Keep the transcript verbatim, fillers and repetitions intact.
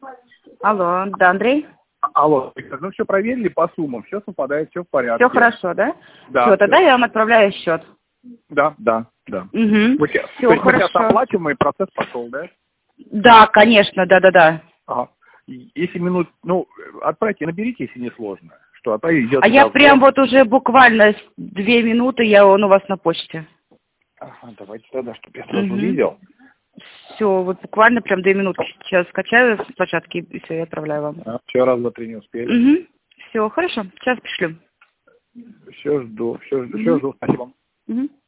Алло, да, Андрей? Алло, Виктор, ну все проверили по суммам, все совпадает, все в порядке. Все хорошо, да? Да. Все, тогда я вам отправляю счет. Да, да, да. Угу. Мы сейчас, Все то есть мы сейчас хорошо. оплачиваем, и процесс пошел, да? Да, конечно, да-да-да. Ага. И Если минут, ну, отправьте, наберите, если не сложно. Что, отправить идет А я туда прям вброс. вот уже буквально с- две минуты, я он у вас на почте. Ага, давайте тогда, чтобы я сразу Угу. видел. Все, вот буквально прям две минутки сейчас скачаю с площадки и все, я отправляю вам. А, все, раз, два, три не успели. Угу. Все, хорошо, сейчас пришлю. Все жду, все жду, Угу. все жду, спасибо. Угу.